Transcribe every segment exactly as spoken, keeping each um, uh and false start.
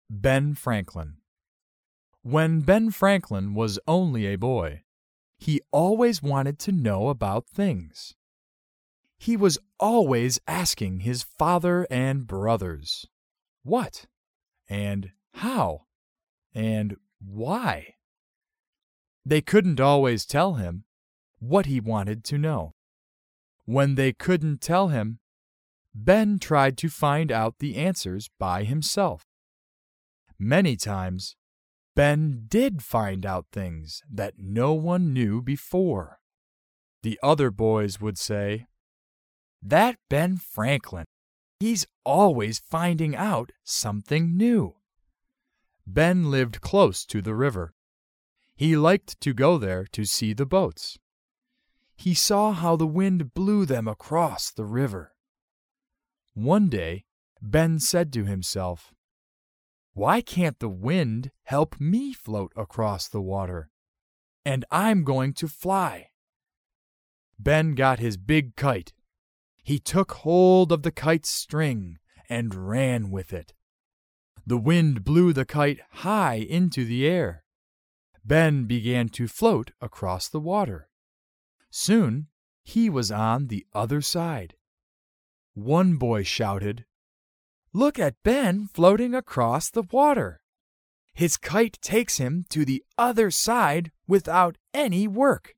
Ben Franklin. When Ben Franklin was only a boy, he always wanted to know about things. He was always asking his father and brothers, what, and how, and why. They couldn't always tell him what he wanted to know. When they couldn't tell him, Ben tried to find out the answers by himself. Many times, Ben did find out things that no one knew before. The other boys would say, "That Ben Franklin, he's always finding out something new." Ben lived close to the river. He liked to go there to see the boats. He saw how the wind blew them across the river. One day, Ben said to himself, "Why can't the wind help me float across the water? And I'm going to fly." Ben got his big kite. He took hold of the kite's string and ran with it. The wind blew the kite high into the air. Ben began to float across the water. Soon he was on the other side. One boy shouted, "Look at Ben floating across the water. His kite takes him to the other side without any work."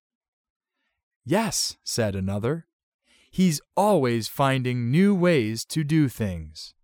"Yes," said another, "he's always finding new ways to do things."